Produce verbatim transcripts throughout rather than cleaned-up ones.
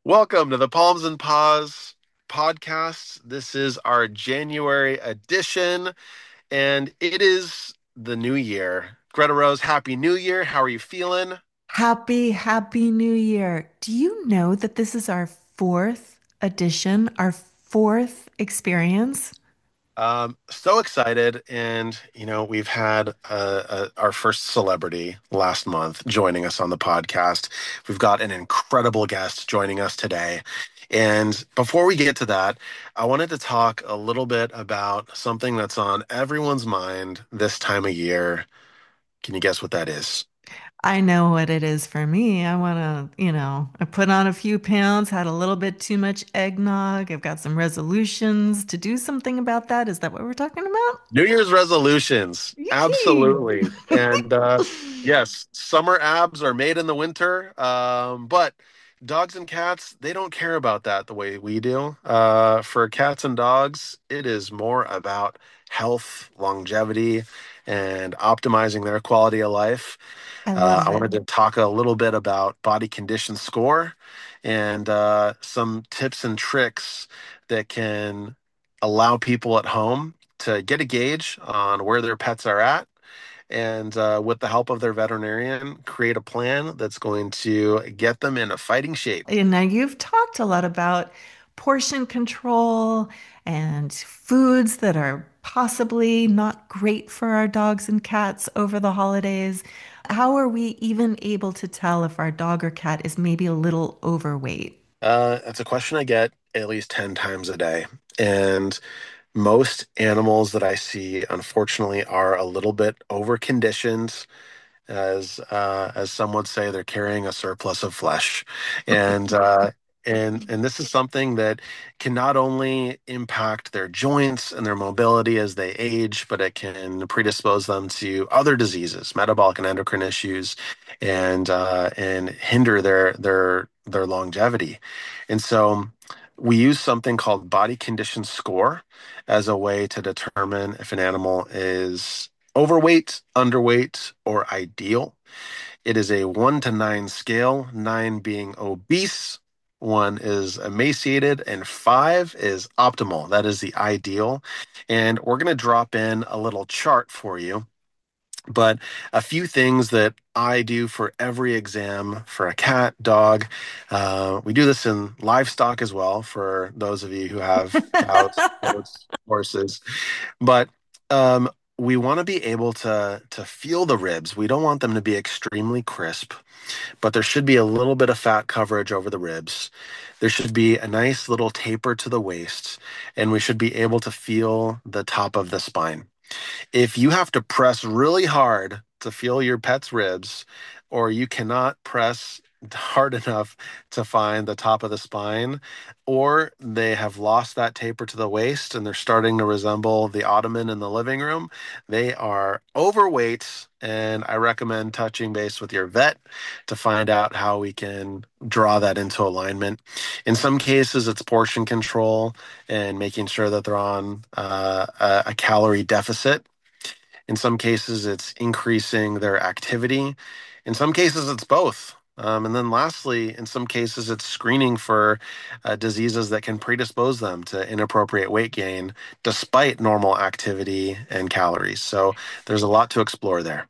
Welcome to the Palms and Paws podcast. This is our January edition, and it is the new year. Greta Rose, Happy New Year. How are you feeling? Happy, happy New Year. Do you know that this is our fourth edition, our fourth experience? Um, so excited, and you know we've had uh, uh, our first celebrity last month joining us on the podcast. We've got an incredible guest joining us today, and before we get to that, I wanted to talk a little bit about something that's on everyone's mind this time of year. Can you guess what that is? I know what it is for me. I want to, you know, I put on a few pounds, had a little bit too much eggnog. I've got some resolutions to do something about that. Is that what we're talking about? New Year's resolutions. Yee! Absolutely. And uh, yes, summer abs are made in the winter. Um, but dogs and cats, they don't care about that the way we do. Uh, for cats and dogs, it is more about health, longevity, and optimizing their quality of life. I Uh, love I it. wanted to talk a little bit about body condition score and uh, some tips and tricks that can allow people at home to get a gauge on where their pets are at and uh, with the help of their veterinarian, create a plan that's going to get them in a fighting shape. And now you've talked a lot about portion control and foods that are possibly not great for our dogs and cats over the holidays. How are we even able to tell if our dog or cat is maybe a little overweight? Uh, that's a question I get at least ten times a day. And most animals that I see, unfortunately, are a little bit over conditioned. As uh, as some would say, they're carrying a surplus of flesh, and uh, and and this is something that can not only impact their joints and their mobility as they age, but it can predispose them to other diseases, metabolic and endocrine issues, and uh, and hinder their their their longevity. And so we use something called body condition score as a way to determine if an animal is overweight, underweight, or ideal. It is a one to nine scale, nine being obese, one is emaciated, and five is optimal. That is the ideal. And we're going to drop in a little chart for you. But a few things that I do for every exam for a cat, dog. Uh, we do this in livestock as well for those of you who have cows, goats, horses. But um, we want to be able to to feel the ribs. We don't want them to be extremely crisp, but there should be a little bit of fat coverage over the ribs. There should be a nice little taper to the waist, and we should be able to feel the top of the spine. If you have to press really hard to feel your pet's ribs, or you cannot press hard enough to find the top of the spine, or they have lost that taper to the waist and they're starting to resemble the ottoman in the living room, they are overweight. And I recommend touching base with your vet to find out how we can draw that into alignment. In some cases, it's portion control and making sure that they're on uh, a, a calorie deficit. In some cases, it's increasing their activity. In some cases, it's both. Um, and then lastly, in some cases, it's screening for uh, diseases that can predispose them to inappropriate weight gain despite normal activity and calories. So there's a lot to explore there.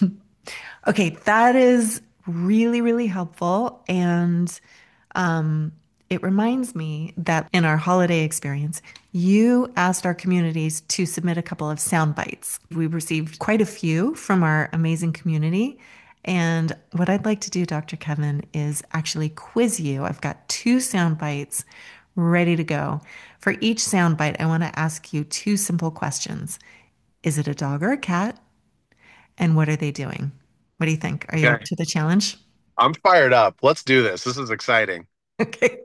Okay, that is really, really helpful. And um, it reminds me that in our holiday experience, you asked our communities to submit a couple of sound bites. We received quite a few from our amazing community. And what I'd like to do, Doctor Kevin, is actually quiz you. I've got two sound bites ready to go. For each sound bite, I want to ask you two simple questions. Is it a dog or a cat? And what are they doing? What do you think? Are you up Okay. to the challenge? I'm fired up. Let's do this. This is exciting. Okay.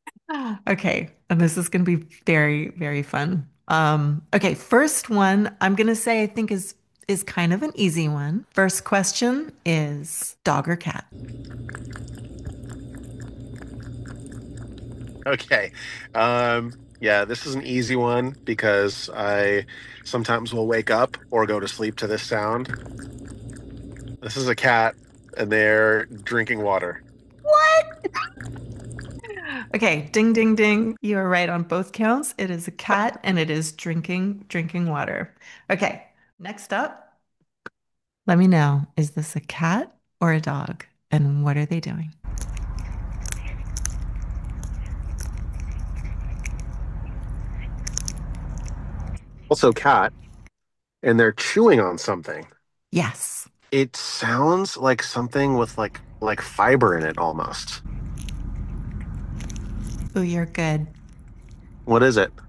Okay. And this is going to be very, very fun. Um, okay, first one I'm going to say I think is is kind of an easy one. First question is dog or cat? Okay. Um, yeah, this is an easy one because I sometimes will wake up or go to sleep to this sound. This is a cat and they're drinking water. What? Okay, ding, ding, ding. You are right on both counts. It is a cat and it is drinking, drinking water. Okay, next up, let me know, is this a cat or a dog? And what are they doing? Also, cat, and they're chewing on something. Yes. It sounds like something with like like fiber in it almost. Oh, you're good. What is it?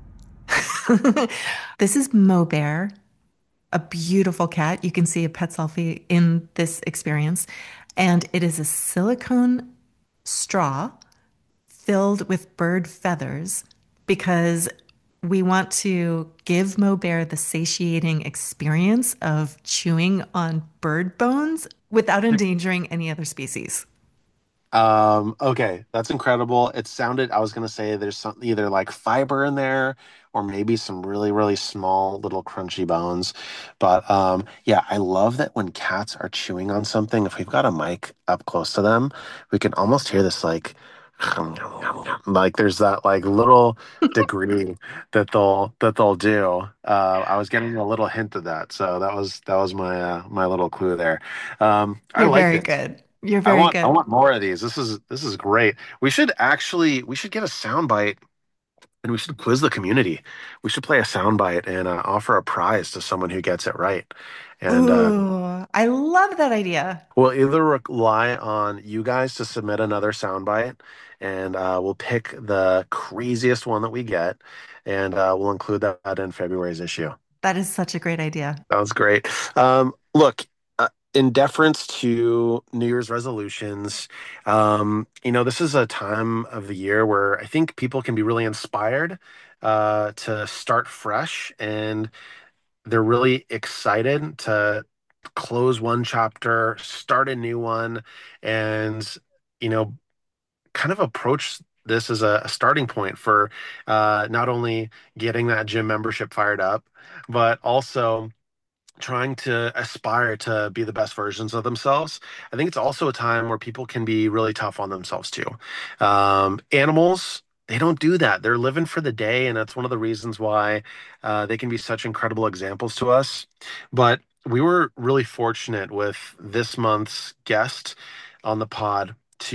This is Mo Bear, a beautiful cat. You can see a pet selfie in this experience. And it is a silicone straw filled with bird feathers because we want to give Mo Bear the satiating experience of chewing on bird bones without endangering any other species. Um, okay, that's incredible. It sounded, I was gonna say there's some either like fiber in there or maybe some really, really small little crunchy bones. But um yeah, I love that when cats are chewing on something, if we've got a mic up close to them, we can almost hear this like like there's that like little degree that they'll that they'll do. Uh I was getting a little hint of that. So that was that was my uh, my little clue there. Um I You're like very this. good. You're I very want I good. want more of these. This is this is great. We should actually we should get a soundbite and we should quiz the community. We should play a soundbite and uh, offer a prize to someone who gets it right. And uh, Ooh, I love that idea. we'll either rely on you guys to submit another soundbite, and uh, we'll pick the craziest one that we get, and uh, we'll include that in February's issue. That is such a great idea. Sounds great. Um, look, uh, in deference to New Year's resolutions, um, you know, this is a time of the year where I think people can be really inspired uh, to start fresh, and they're really excited to close one chapter, start a new one, and, you know, kind of approach this as a, a starting point for uh, not only getting that gym membership fired up, but also trying to aspire to be the best versions of themselves. I think it's also a time where people can be really tough on themselves too. Um, animals, they don't do that. They're living for the day, and that's one of the reasons why uh, they can be such incredible examples to us. But we were really fortunate with this month's guest on the pod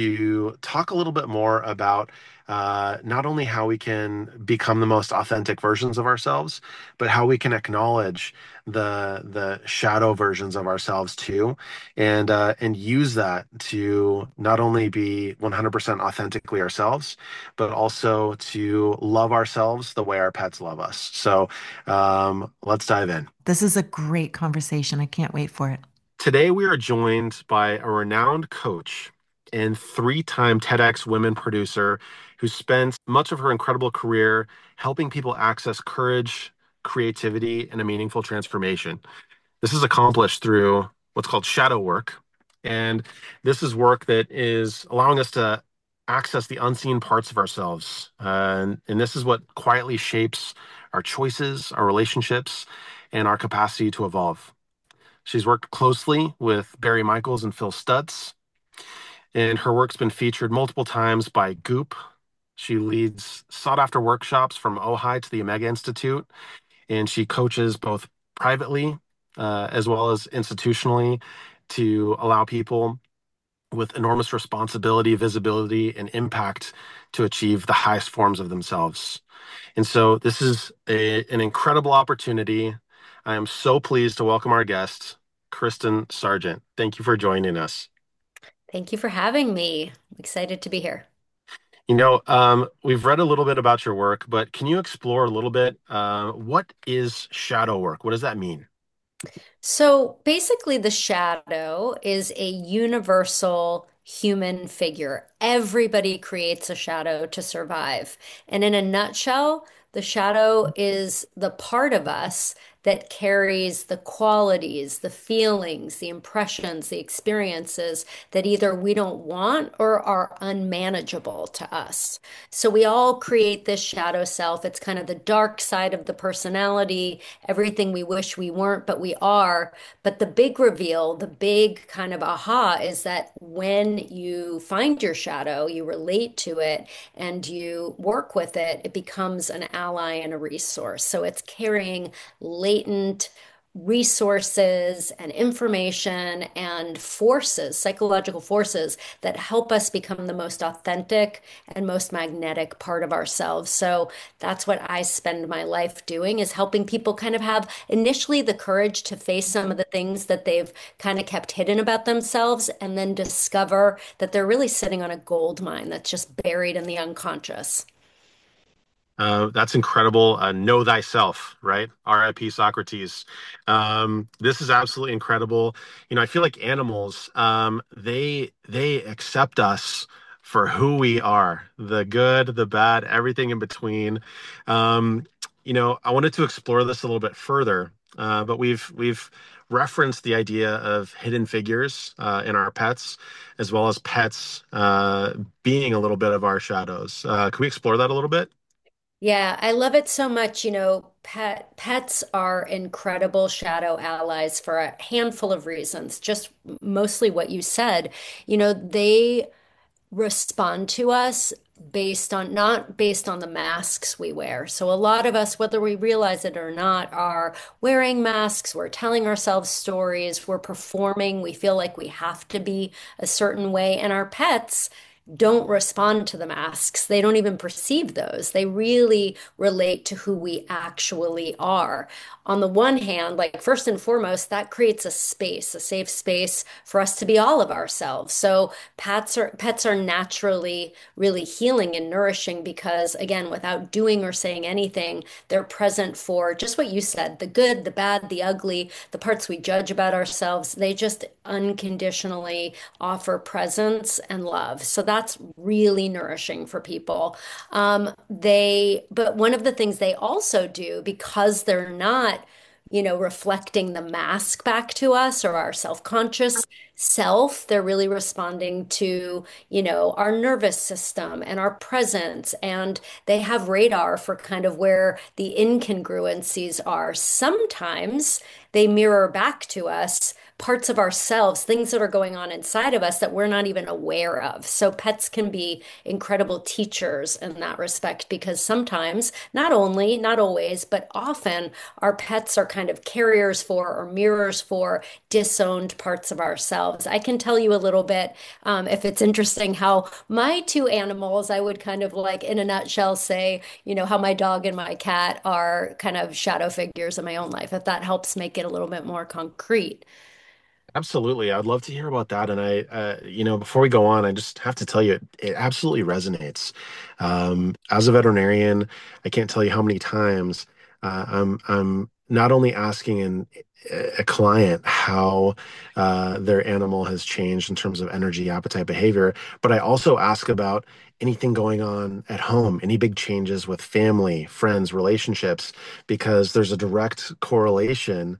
to talk a little bit more about uh, not only how we can become the most authentic versions of ourselves, but how we can acknowledge the the shadow versions of ourselves too, and uh, and use that to not only be one hundred percent authentically ourselves, but also to love ourselves the way our pets love us. So um, let's dive in. This is a great conversation. I can't wait for it. Today we are joined by a renowned coach and three-time TEDx women producer who spent much of her incredible career helping people access courage, creativity, and a meaningful transformation. This is accomplished through what's called shadow work. And this is work that is allowing us to access the unseen parts of ourselves. Uh, and, and this is what quietly shapes our choices, our relationships, and our capacity to evolve. She's worked closely with Barry Michaels and Phil Stutz, and her work's been featured multiple times by Goop. She leads sought after workshops from Ojai to the Omega Institute, and she coaches both privately uh, as well as institutionally to allow people with enormous responsibility, visibility, and impact to achieve the highest forms of themselves. And so this is a, an incredible opportunity. I am so pleased to welcome our guest, Kristen Sargent. Thank you for joining us. Thank you for having me. I'm excited to be here. You know, um, we've read a little bit about your work, but can you explore a little bit? Uh, what is shadow work? What does that mean? So basically, the shadow is a universal human figure. Everybody creates a shadow to survive. And in a nutshell, the shadow is the part of us that carries the qualities, the feelings, the impressions, the experiences that either we don't want or are unmanageable to us. So we all create this shadow self. It's kind of the dark side of the personality, everything we wish we weren't, but we are. But the big reveal, the big kind of aha is that when you find your shadow, you relate to it and you work with it, it becomes an ally and a resource. So it's carrying latent resources and information and forces, psychological forces that help us become the most authentic and most magnetic part of ourselves. So that's what I spend my life doing is helping people kind of have initially the courage to face some of the things that they've kind of kept hidden about themselves and then discover that they're really sitting on a gold mine that's just buried in the unconscious. Uh, that's incredible. Uh, know thyself, right? R I P Socrates. Um, this is absolutely incredible. You know, I feel like animals, um, they they accept us for who we are, the good, the bad, everything in between. Um, you know, I wanted to explore this a little bit further, uh, but we've we've referenced the idea of hidden figures uh, in our pets, as well as pets uh, being a little bit of our shadows. Uh, can we explore that a little bit? Yeah, I love it so much. You know, pet pets are incredible shadow allies for a handful of reasons. Just mostly what you said. You know, they respond to us based on not based on the masks we wear. So a lot of us, whether we realize it or not, are wearing masks, we're telling ourselves stories, we're performing, we feel like we have to be a certain way, and our pets don't respond to the masks. They don't even perceive those. They really relate to who we actually are. On the one hand, like first and foremost, that creates a space, a safe space for us to be all of ourselves. So pets are pets are naturally really healing and nourishing because again, without doing or saying anything, they're present for just what you said, the good, the bad, the ugly, the parts we judge about ourselves. They just unconditionally offer presence and love. So that's really nourishing for people. Um, they, but one of the things they also do because they're not you know, reflecting the mask back to us or our self-conscious self. They're really responding to, you know, our nervous system and our presence. And they have radar for kind of where the incongruencies are. Sometimes they mirror back to us parts of ourselves, things that are going on inside of us that we're not even aware of. So pets can be incredible teachers in that respect because sometimes, not only, not always, but often our pets are kind of carriers for or mirrors for disowned parts of ourselves. I can tell you a little bit, um, if it's interesting, how my two animals, I would kind of like in a nutshell say, you know, how my dog and my cat are kind of shadow figures in my own life, if that helps make it a little bit more concrete. Absolutely. I'd love to hear about that. And I, uh, you know, before we go on, I just have to tell you, it, it absolutely resonates. Um, as a veterinarian, I can't tell you how many times uh, I'm, I'm not only asking an, a client how uh, their animal has changed in terms of energy, appetite, behavior, but I also ask about anything going on at home, any big changes with family, friends, relationships, because there's a direct correlation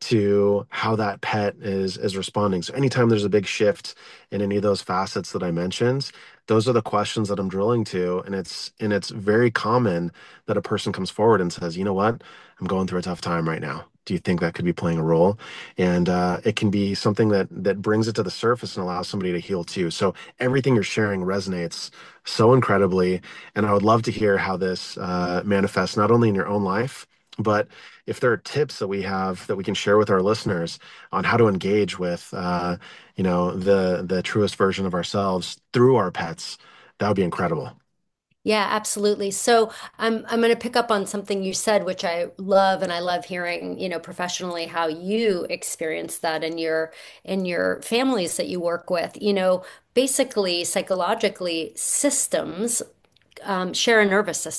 to how that pet is is responding. So anytime there's a big shift in any of those facets that I mentioned, those are the questions that I'm drilling to. And it's and it's very common that a person comes forward and says, you know what, I'm going through a tough time right now. Do you think that could be playing a role? And uh, it can be something that that brings it to the surface and allows somebody to heal too. So everything you're sharing resonates so incredibly. And I would love to hear how this uh, manifests not only in your own life, but if there are tips that we have that we can share with our listeners on how to engage with, uh, you know, the the truest version of ourselves through our pets, that would be incredible. Yeah, absolutely. So I'm I'm going to pick up on something you said, which I love, and I love hearing, you know, professionally how you experience that in your in your families that you work with. You know, basically, psychologically, systems um, share a nervous system.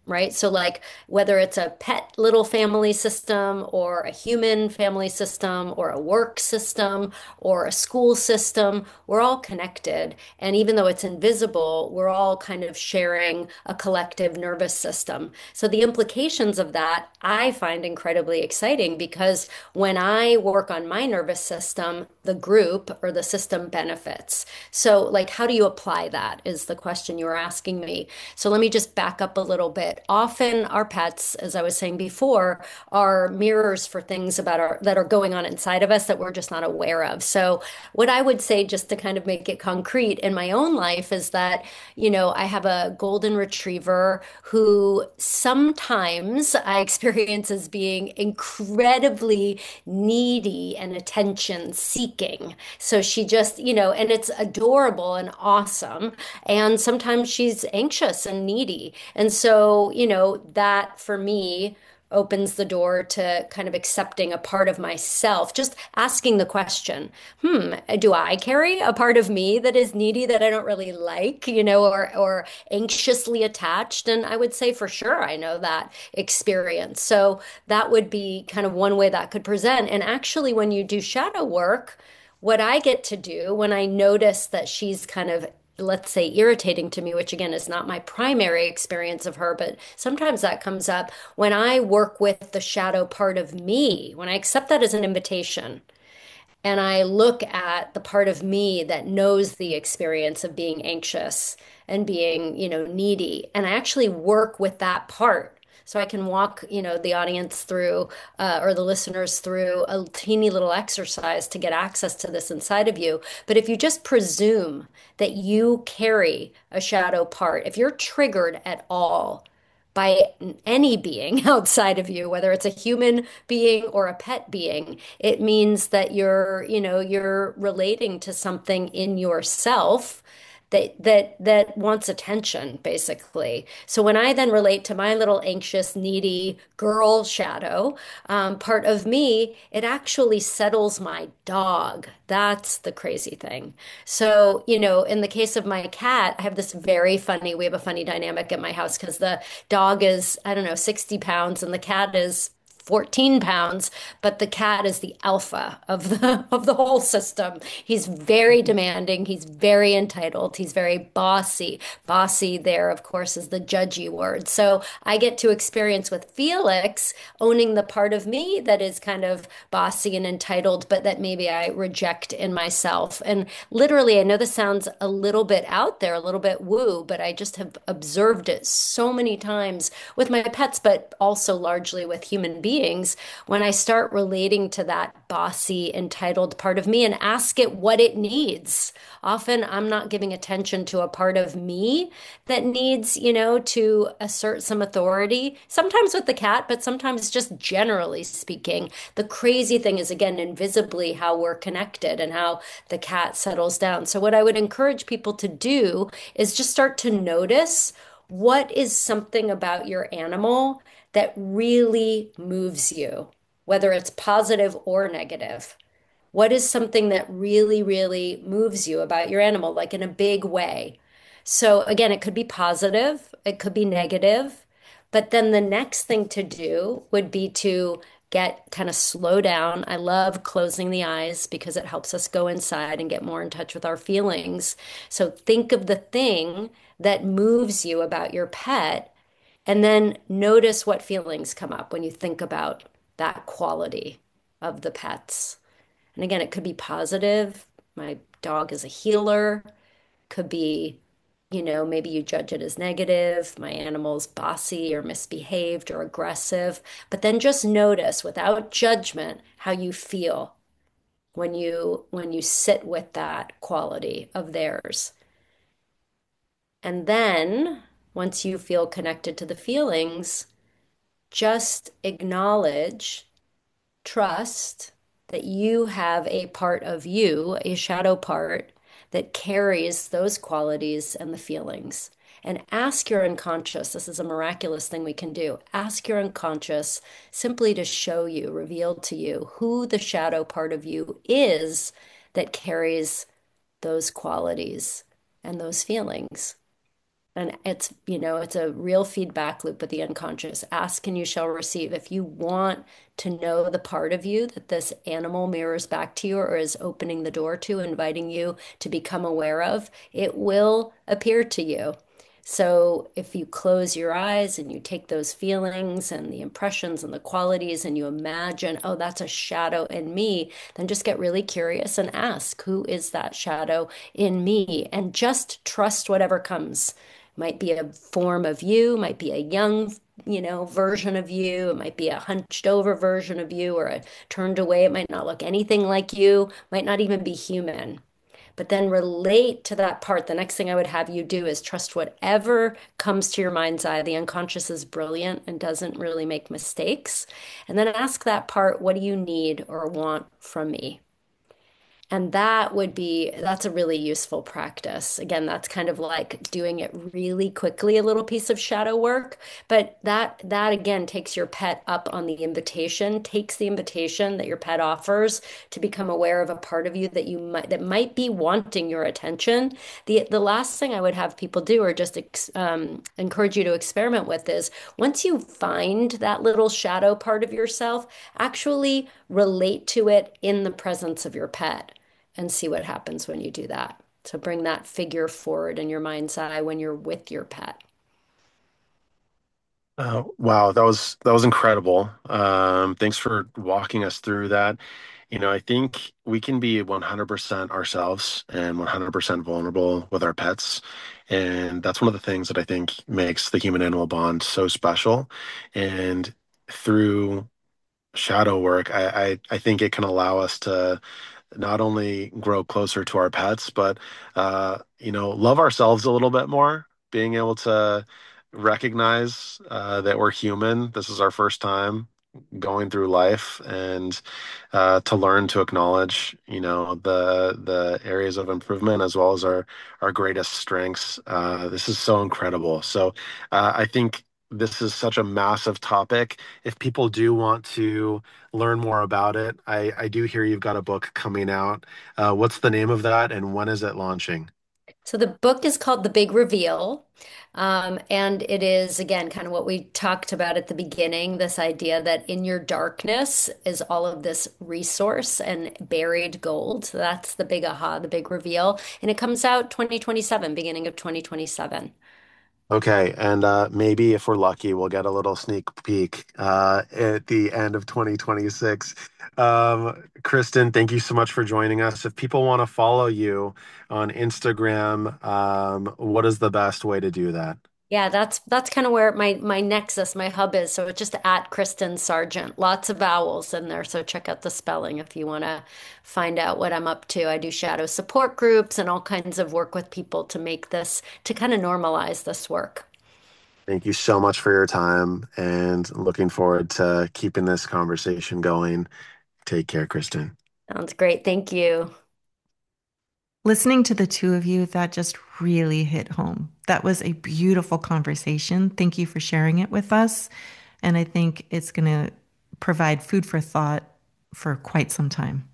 right? So, like, whether it's a pet little family system or a human family system or a work system or a school system, we're all connected. And even though it's invisible, we're all kind of sharing a collective nervous system. So, the implications of that I find incredibly exciting because when I work on my nervous system, the group or the system benefits. So, like, how do you apply that is the question you were asking me. So let me just back up a little bit. Often our pets, as I was saying before, are mirrors for things about our that are going on inside of us that we're just not aware of. So what I would say, just to kind of make it concrete in my own life, is that, you know, I have a golden retriever who sometimes I experience as being incredibly needy and attention seeking. So she just, you know, and it's adorable and awesome. And sometimes she's anxious and needy. And so, you know, that for me opens the door to kind of accepting a part of myself, just asking the question, hmm, do I carry a part of me that is needy that I don't really like, you know, or or anxiously attached? And I would say for sure I know that experience. So that would be kind of one way that could present. And actually, when you do shadow work, what I get to do when I notice that she's kind of, let's say, irritating to me, which again is not my primary experience of her, but sometimes that comes up when I work with the shadow part of me, when I accept that as an invitation and I look at the part of me that knows the experience of being anxious and being, you know, needy, and I actually work with that part. So I can walk, you know, the audience through, uh, or the listeners through a teeny little exercise to get access to this inside of you. But if you just presume that you carry a shadow part, if you're triggered at all by any being outside of you, whether it's a human being or a pet being, it means that you're, you know, you're relating to something in yourself that that that wants attention, basically. So when I then relate to my little anxious, needy girl shadow, um, part of me, it actually settles my dog. That's the crazy thing. So, you know, in the case of my cat, I have this very funny, we have a funny dynamic at my house because the dog is, I don't know, sixty pounds and the cat is fourteen pounds, but the cat is the alpha of the of the whole system. He's very demanding, he's very entitled, he's very bossy. Bossy there, of course, is the judgy word. So I get to experience with Felix owning the part of me that is kind of bossy and entitled, but that maybe I reject in myself. And literally, I know this sounds a little bit out there, a little bit woo, but I just have observed it so many times with my pets, but also largely with human beings beings when I start relating to that bossy, entitled part of me and ask it what it needs. Often I'm not giving attention to a part of me that needs, you know, to assert some authority, sometimes with the cat, but sometimes just generally speaking. The crazy thing is, again, invisibly how we're connected and how the cat settles down. So, what I would encourage people to do is just start to notice what is something about your animal that really moves you, whether it's positive or negative. What is something that really, really moves you about your animal, like in a big way? So, again, it could be positive, it could be negative, but then the next thing to do would be to get kind of slow down. I love closing the eyes because it helps us go inside and get more in touch with our feelings. So, think of the thing that moves you about your pet and then notice what feelings come up when you think about that quality of the pets. And again, it could be positive. My dog is a healer. Could be, you know, maybe you judge it as negative. My animal's bossy or misbehaved or aggressive. But then just notice without judgment how you feel when you when you sit with that quality of theirs. And then once you feel connected to the feelings, just acknowledge, trust that you have a part of you, a shadow part, that carries those qualities and the feelings. And ask your unconscious, this is a miraculous thing we can do. Ask your unconscious simply to show you, reveal to you who the shadow part of you is that carries those qualities and those feelings. And it's, you know, it's a real feedback loop with the unconscious. Ask and you shall receive. If you want to know the part of you that this animal mirrors back to you or is opening the door to, inviting you to become aware of, it will appear to you. So if you close your eyes and you take those feelings and the impressions and the qualities and you imagine, oh, that's a shadow in me, then just get really curious and ask, who is that shadow in me? And just trust whatever comes. Might be a form of you, might be a young, you know, version of you. It might be a hunched over version of you or a turned away. It might not look anything like you, might not even be human. But then relate to that part. The next thing I would have you do is trust whatever comes to your mind's eye. The unconscious is brilliant and doesn't really make mistakes. And then ask that part, what do you need or want from me? And that would be, that's a really useful practice. Again, that's kind of like doing it really quickly, a little piece of shadow work. But that that again takes your pet up on the invitation, takes the invitation that your pet offers to become aware of a part of you that you might that might be wanting your attention. The the last thing I would have people do or just ex, um, encourage you to experiment with is once you find that little shadow part of yourself, actually relate to it in the presence of your pet and see what happens when you do that. So bring that figure forward in your mind's eye when you're with your pet. Uh, wow, that was that was incredible. Um, thanks for walking us through that. You know, I think we can be one hundred percent ourselves and one hundred percent vulnerable with our pets. And that's one of the things that I think makes the human animal bond so special. And through shadow work, I, I, I think it can allow us to not only grow closer to our pets, but uh, you know, love ourselves a little bit more. Being able to recognize uh, that we're human. This is our first time going through life, and uh, to learn to acknowledge, you know, the the areas of improvement as well as our our greatest strengths. Uh, this is so incredible. So uh, I think this is such a massive topic. If people do want to learn more about it, I, I do hear you've got a book coming out. Uh, what's the name of that, and when is it launching? So the book is called The Big Reveal. Um, and it is, again, kind of what we talked about at the beginning, this idea that in your darkness is all of this resource and buried gold. So that's the big aha, the big reveal. And it comes out twenty twenty-seven, beginning of twenty twenty-seven. Okay, and uh, maybe if we're lucky, we'll get a little sneak peek uh, at the end of twenty twenty-six. Um, Kristen, thank you so much for joining us. If people want to follow you on Instagram, um, what is the best way to do that? Yeah, that's that's kind of where my my nexus, my hub is. So it's just at Kristen Sargent. Lots of vowels in there. So check out the spelling if you want to find out what I'm up to. I do shadow support groups and all kinds of work with people to make this, to kind of normalize this work. Thank you so much for your time and looking forward to keeping this conversation going. Take care, Kristen. Sounds great. Thank you. Listening to the two of you, that just really hit home. That was a beautiful conversation. Thank you for sharing it with us. And I think it's going to provide food for thought for quite some time.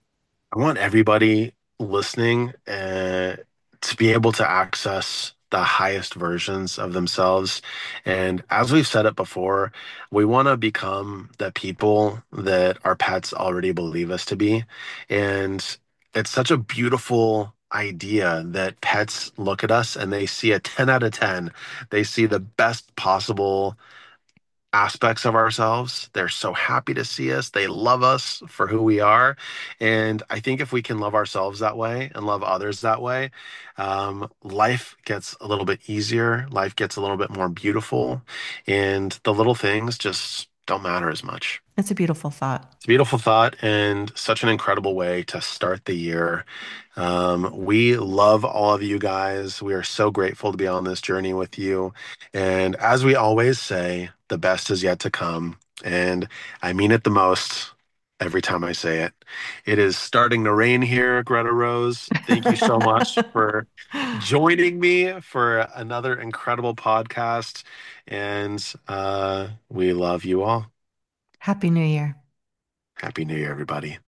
I want everybody listening uh, to be able to access the highest versions of themselves. And as we've said it before, we want to become the people that our pets already believe us to be. And it's such a beautiful idea that pets look at us and they see a ten out of ten. They see the best possible aspects of ourselves. They're so happy to see us. They love us for who we are. And I think if we can love ourselves that way and love others that way, um, life gets a little bit easier. Life gets a little bit more beautiful. And the little things just don't matter as much. It's a beautiful thought. It's a beautiful thought and such an incredible way to start the year. Um, we love all of you guys. We are so grateful to be on this journey with you. And as we always say, the best is yet to come. And I mean it the most every time I say it. It is starting to rain here, Greta Rose. Thank you so much for joining me for another incredible podcast. And uh, we love you all. Happy New Year. Happy New Year, everybody.